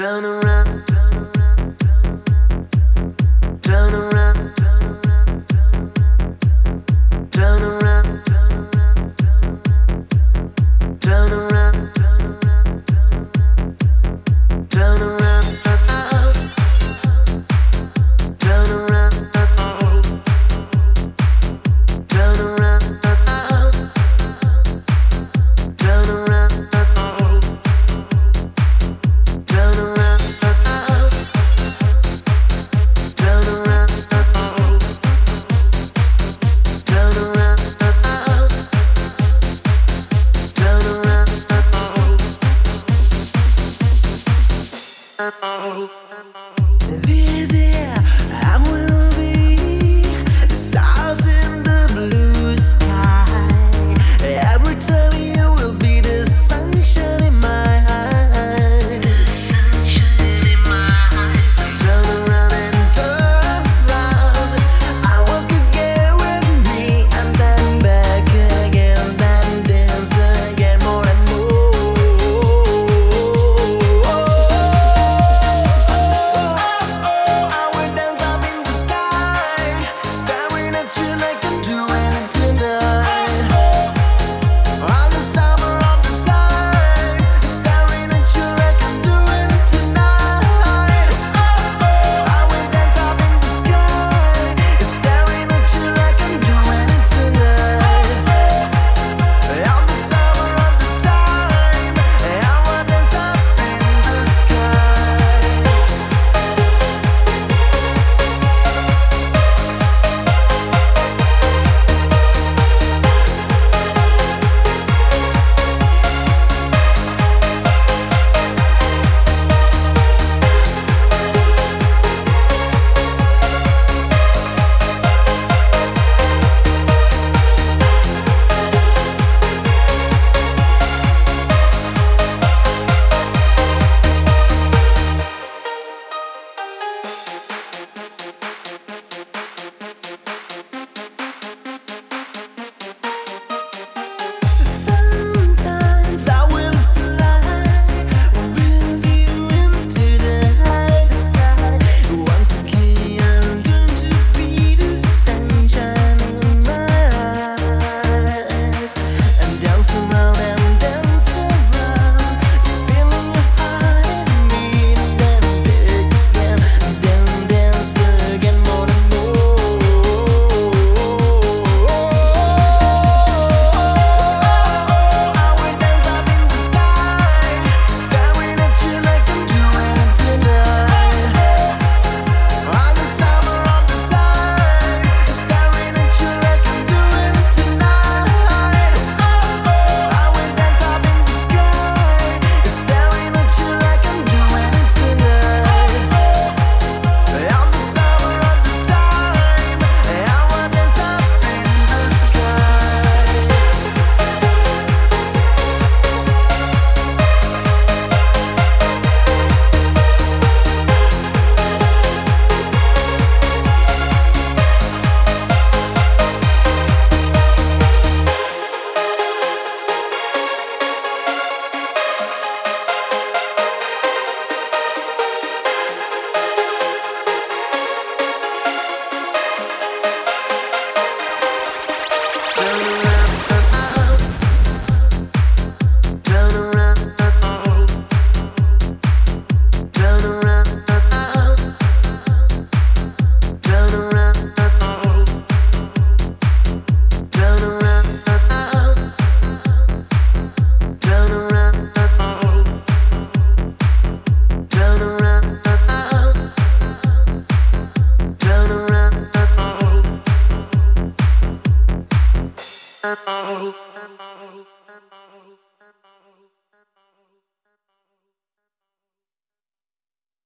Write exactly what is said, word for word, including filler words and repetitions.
Turn around, turn around, turn around, turn around, turn around, turn around, turn around, turn around. This year I will be the stars in the blue sky. Every time you will be the sunshine in my eyes. Turn around and turn around. I want you to get with me and then back again, then dance again more and more. Oh.